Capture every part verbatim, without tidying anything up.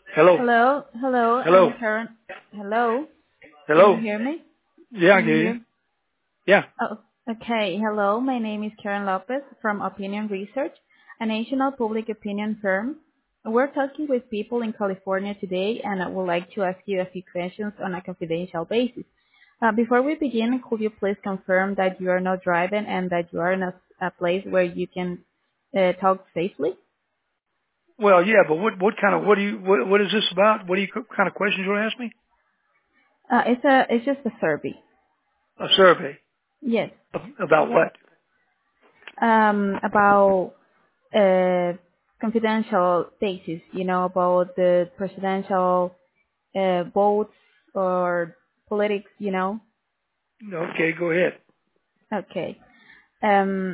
Hello. Hello, hello, Hello. I'm Karen. Hello, can you Hello. hear me? Yeah, I Can can you hear you. hear? Yeah. Oh, okay. Hello, my name is Karen Lopez from Opinion Research, a national public opinion firm. We're talking with people in California today, and I would like to ask you a few questions on a confidential basis. Uh, before we begin, could you please confirm that you are not driving and that you are in a, a place where you can uh, talk safely? Well, yeah, but what what kind of what do you what what is this about? What do you kind of questions you want to ask me? Uh, it's a, it's just a survey. A survey Yes. Ab- about what? Um, about uh, confidential basis, you know, about the presidential uh, votes or politics, you know. Okay, go ahead. Okay. Um,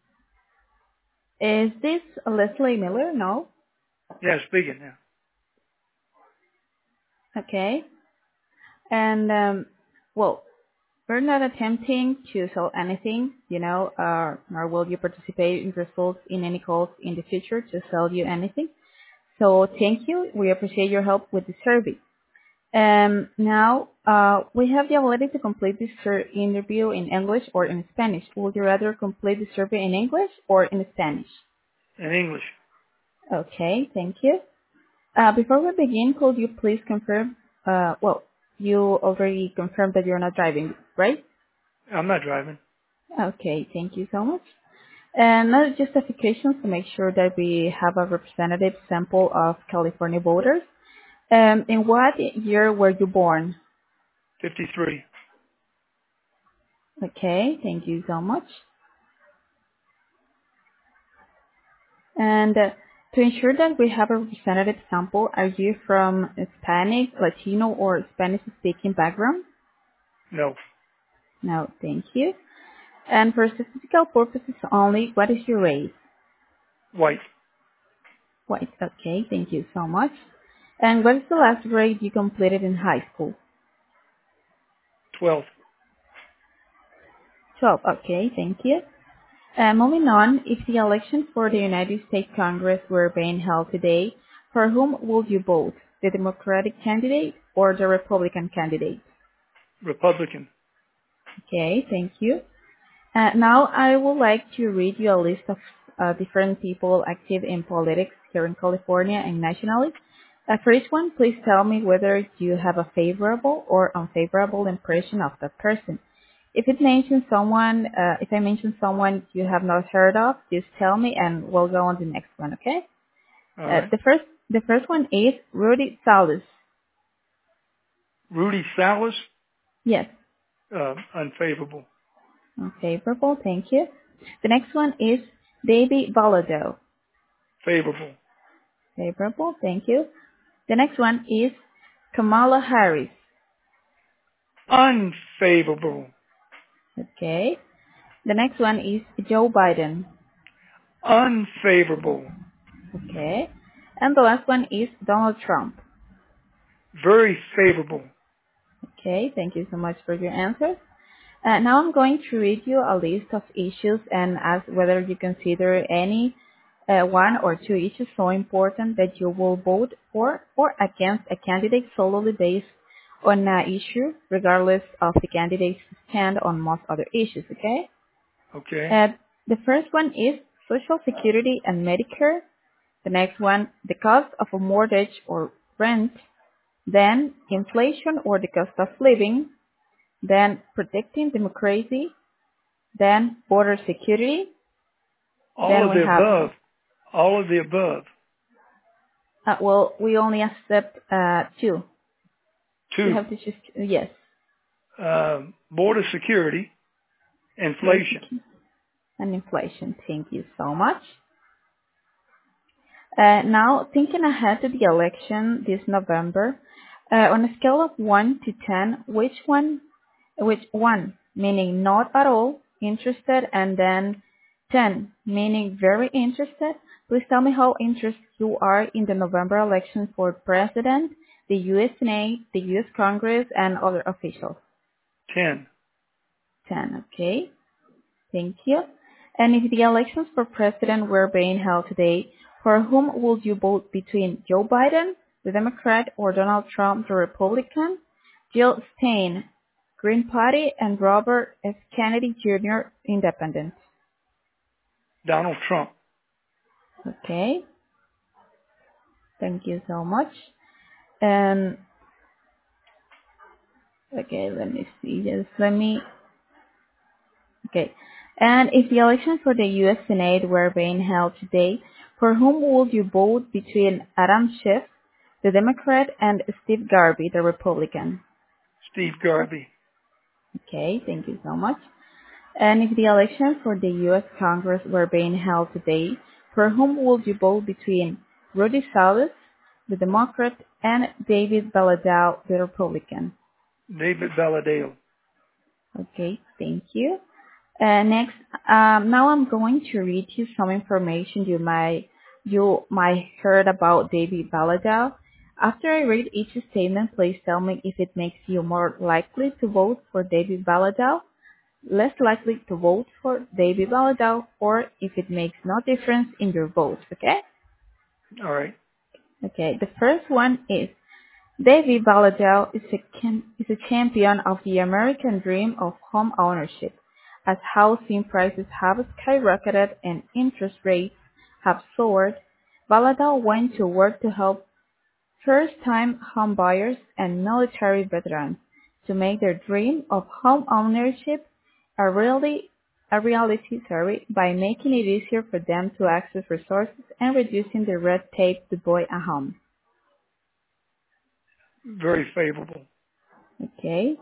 is this Leslie Miller? No. Yeah, speaking now. Okay. And um, well, we're not attempting to sell anything, you know, uh, nor will you participate in results in any calls in the future to sell you anything. So thank you. We appreciate your help with the survey. Um, now, uh, we have the ability to complete this sur- interview in English or in Spanish. Would you rather complete the survey in English or in Spanish? In English. Okay, thank you. Uh, before we begin, could you please confirm, uh, well, you already confirmed that you're not driving, right? I'm not driving. Okay, thank you so much. And now justifications to make sure that we have a representative sample of California voters. Um, in what year were you born? fifty-three. Okay, thank you so much. And uh, to ensure that we have a representative sample, are you from Hispanic, Latino, or Spanish-speaking background? No. No, thank you. And for statistical purposes only, what is your race? White. White. Okay, thank you so much. And what is the last grade you completed in high school? twelve. twelve. Okay, thank you. Uh, moving on, if the election for the United States Congress were being held today, for whom would you vote? The Democratic candidate or the Republican candidate? Republican. Okay, thank you. Uh, now I would like to read you a list of uh, different people active in politics here in California and nationally. Uh, for each one, please tell me whether you have a favorable or unfavorable impression of that person. If it mentions someone, uh, if I mention someone you have not heard of, just tell me and we'll go on to the next one, okay? All Uh, right. the first, the first one is Rudy Salas. Rudy Salas. Yes, Uh, unfavorable. unfavorable, thank you. The next one is David Valado. Favorable. Favorable, thank you. The next one is Kamala Harris. Unfavorable. Okay. The next one is Joe Biden. Unfavorable. Okay. And the last one is Donald Trump. Very favorable. Okay. Thank you so much for your answers. Uh, now I'm going to read you a list of issues and ask whether you consider any uh, one or two issues so important that you will vote for or against a candidate solely based on an issue, regardless of the candidate's stand on most other issues, okay? Okay. Uh, the first one is Social Security and Medicare. The next one, the cost of a mortgage or rent. Then inflation or the cost of living. Then protecting democracy. Then border security. All Then of we the have, above. All of the above. uh, well, we only accept uh, two. You Two. have to choose, yes, Um, border security. border Inflation. security and inflation. Thank you so much. Uh, now, thinking ahead to the election this November, uh, on a scale of one to ten, which one, which one, meaning not at all interested, and then ten, meaning very interested, please tell me how interested you are in the November election for President, the U S Senate, the U S Congress, and other officials. Ten. ten, okay. Thank you. And if the elections for president were being held today, for whom would you vote between Joe Biden, the Democrat, or Donald Trump, the Republican? Jill Stein, Green Party, and Robert F. Kennedy Junior, Independent. Donald Trump. Okay. Thank you so much. And okay, let me see. Just let me. Okay. And if the elections for the U S Senate were being held today, for whom would you vote between Adam Schiff, the Democrat, and Steve Garvey, the Republican? Steve Garvey. Okay, thank you so much. And if the elections for the U S Congress were being held today, for whom would you vote between Rudy Salas, the Democrat, and David Valadao, the Republican? David Valadao. Okay, thank you. Uh, next, um, now I'm going to read you some information you might you might heard about David Valadao. After I read each statement, please tell me if it makes you more likely to vote for David Valadao, less likely to vote for David Valadao, or if it makes no difference in your vote. Okay? All right. Okay. The first one is David Valadao is a can, is a champion of the American dream of home ownership. As housing prices have skyrocketed and interest rates have soared, Valadao went to work to help first-time homebuyers and military veterans to make their dream of home ownership a reality, a reality sorry, by making it easier for them to access resources and reducing the red tape to buy a home. Very favorable. Okay.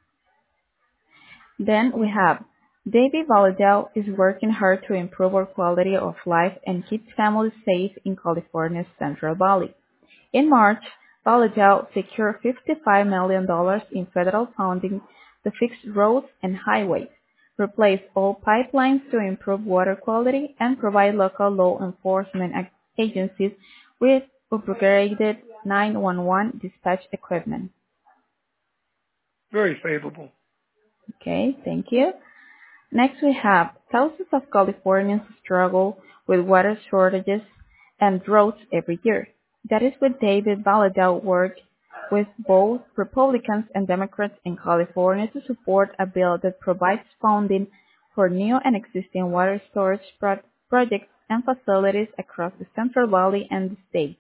Then we have David Valadao is working hard to improve our quality of life and keep families safe in California's Central Valley. In March, Valadao secured fifty-five million dollars in federal funding to fix roads and highways, replace old pipelines to improve water quality, and provide local law enforcement agencies with upgraded nine one one dispatch equipment. Very favorable. Okay, thank you. Next, we have thousands of Californians struggle with water shortages and droughts every year. That is why David Valadao worked with both Republicans and Democrats in California to support a bill that provides funding for new and existing water storage pro- projects and facilities across the Central Valley and the state.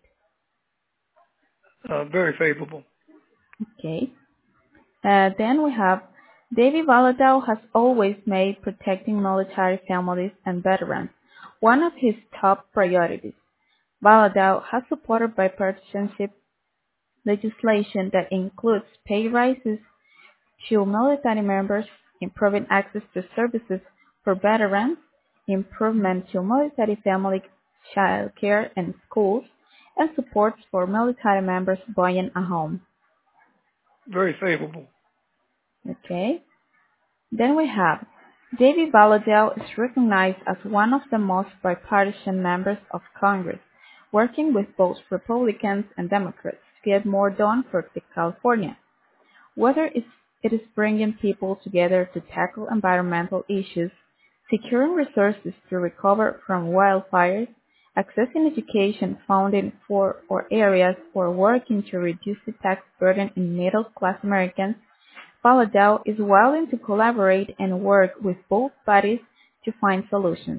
Uh, very favorable. Okay. Uh, then we have David Valadao has always made protecting military families and veterans one of his top priorities. Valadao has supported bipartisanship legislation that includes pay rises to military members, improving access to services for veterans, improvement to military family child care and schools, and support for military members buying a home. Very favorable. Okay. Then we have David Valadao is recognized as one of the most bipartisan members of Congress, working with both Republicans and Democrats to get more done for California. Whether it's, it is bringing people together to tackle environmental issues, securing resources to recover from wildfires, accessing education funding for or areas, or working to reduce the tax burden in middle-class Americans, Valadao is willing to collaborate and work with both parties to find solutions.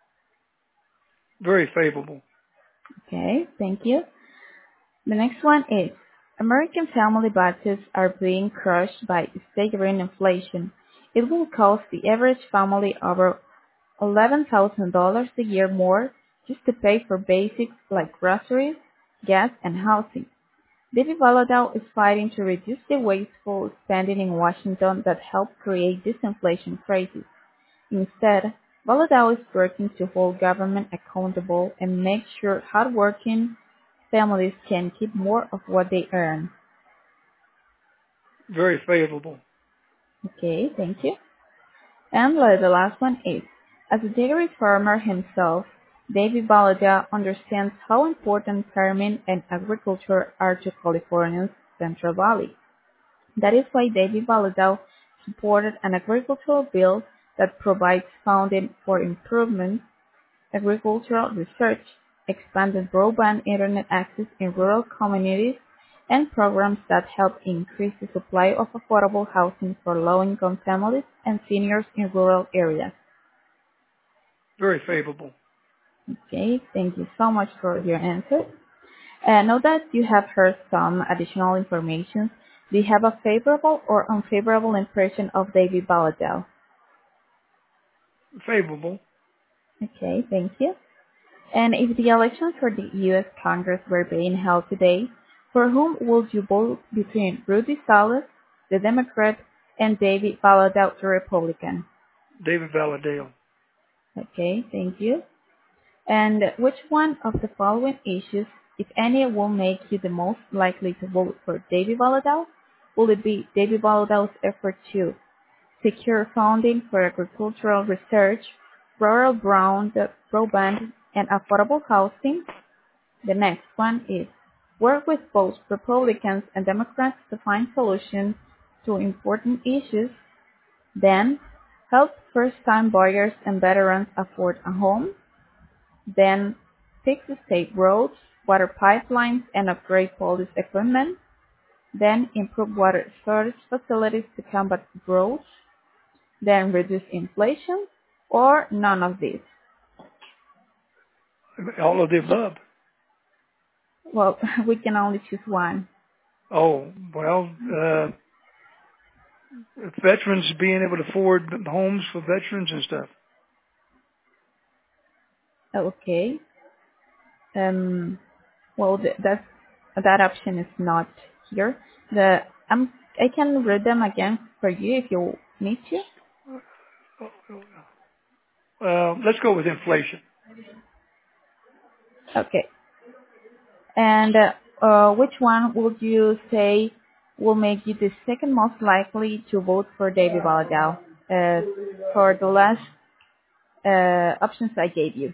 Very favorable. Okay, thank you. The next one is American family budgets are being crushed by staggering inflation. It will cost the average family over eleven thousand dollars a year more just to pay for basics like groceries, gas, and housing. David Valadao is fighting to reduce the wasteful spending in Washington that helped create this inflation crisis. Instead, Valadao is working to hold government accountable and make sure hardworking families can keep more of what they earn. Very favorable. Okay, thank you. And the last one is, as a dairy farmer himself, David Valadao understands how important farming and agriculture are to California's Central Valley. That is why David Valadao supported an agricultural bill that provides funding for improvement, agricultural research, expanded broadband internet access in rural communities, and programs that help increase the supply of affordable housing for low-income families and seniors in rural areas. Very favorable. Okay, thank you so much for your answer. Uh, now that you have heard some additional information, do you have a favorable or unfavorable impression of David Valadao? Favorable. Okay, thank you. And if the elections for the U S Congress were being held today, for whom would you vote between Rudy Salas, the Democrat, and David Valadao, the Republican? David Valadao. Okay, thank you. And which one of the following issues, if any, will make you the most likely to vote for David Valadao? Will it be David Valadao's effort to secure funding for agricultural research, rural brown, broadband, and affordable housing? The next one is work with both Republicans and Democrats to find solutions to important issues. Then help first-time buyers and veterans afford a home. Then fix state roads, water pipelines, and upgrade police equipment. Then improve water storage facilities to combat drought. Then reduce inflation, or none of these. All of the above. Well, we can only choose one. Oh, well, uh, veterans being able to afford homes for veterans and stuff. Okay. Um, well, th- that's, that option is not here. The um, I can read them again for you if you need to. Uh, let's go with inflation. Okay. And uh, uh, which one would you say will make you the second most likely to vote for David Valadao? Uh, for the last uh, options I gave you.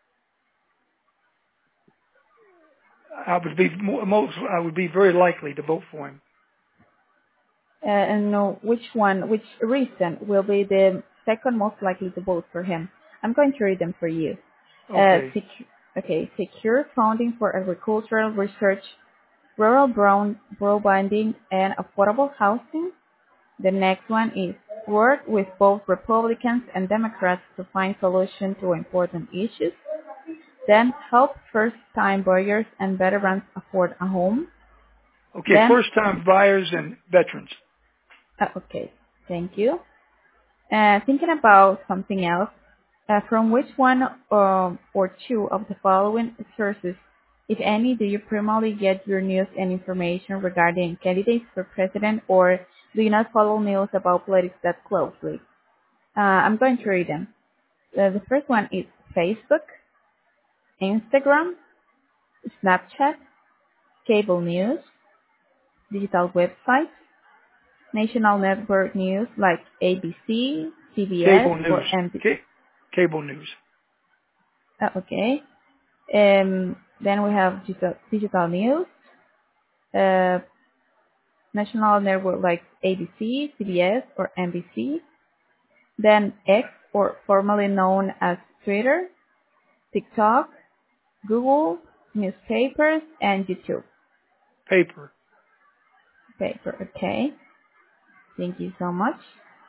I would be mo- most. I would be very likely to vote for him. Uh, and know which one, which reason will be the second most likely to vote for him. I'm going to read them for you. Uh, Okay. sec- okay, secure funding for agricultural research, rural brown broadbanding, and affordable housing. The next one is work with both Republicans and Democrats to find solutions to important issues. Then help first-time buyers and veterans afford a home. Okay. Then, First time buyers and veterans. uh, okay, thank you. Uh, thinking about something else, uh, from which one um, or two of the following sources, if any, do you primarily get your news and information regarding candidates for president, or do you not follow news about politics that closely? Uh, I'm going to read them. Uh, the first one is Facebook, Instagram, Snapchat, cable news, digital websites, national network news like A B C, C B S, Cable news. or N B C. Ca- cable news. Uh, okay. Um, then we have digital, digital news, uh, national network like A B C, C B S, or N B C. Then X, or formerly known as Twitter, TikTok, Google, newspapers, and YouTube. Paper. Paper, okay. Thank you so much.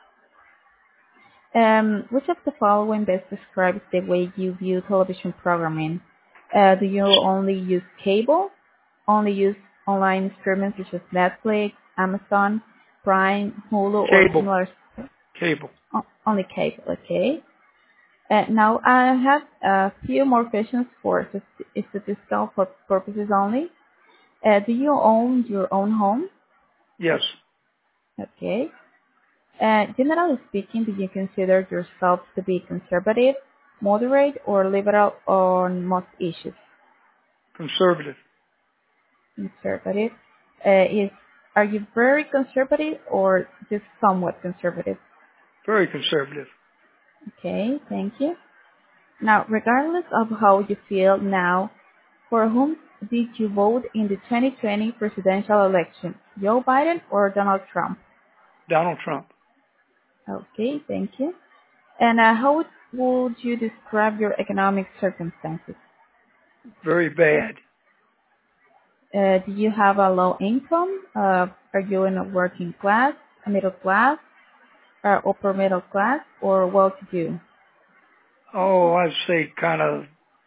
Um, which of the following best describes the way you view television programming? Uh, do you only use cable? Only use online streaming such as Netflix, Amazon, Prime, Hulu, or Cable. similar? Cable. O- only cable, okay. Uh, now I have a few more questions for stat- statistical pur- purposes only. Uh, do you own your own home? Yes. Okay. Uh, generally speaking, do you consider yourself to be conservative, moderate, or liberal on most issues? Conservative. Conservative. Uh, is Are you very conservative or just somewhat conservative? Very conservative. Okay, thank you. Now, regardless of how you feel now, for whom did you vote in the twenty twenty presidential election? Joe Biden or Donald Trump? Donald Trump. Okay, thank you. And uh, how would would you describe your economic circumstances? Very bad. Uh, do you have a low income? Uh, are you in a working class, a middle class, or upper middle class, or well-to-do? Oh, I'd say kind of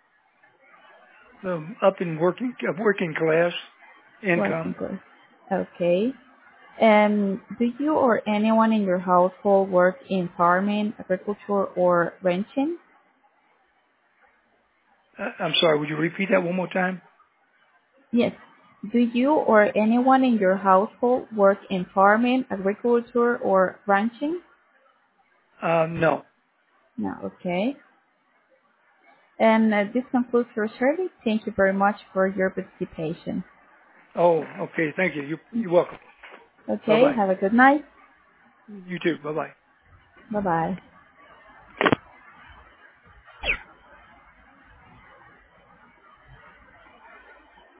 um, up in working uh, working class Working income. class. Okay. Um, do you or anyone in your household work in farming, agriculture, or ranching? Uh, I'm sorry. Would you repeat that one more time? Yes. Do you or anyone in your household work in farming, agriculture, or ranching? Uh, no. No. Okay. And uh, this concludes your survey. Thank you very much for your participation. Oh, okay. Thank you. You you're welcome. Bye Okay. bye. Have a good night. You too. Bye bye. Bye bye.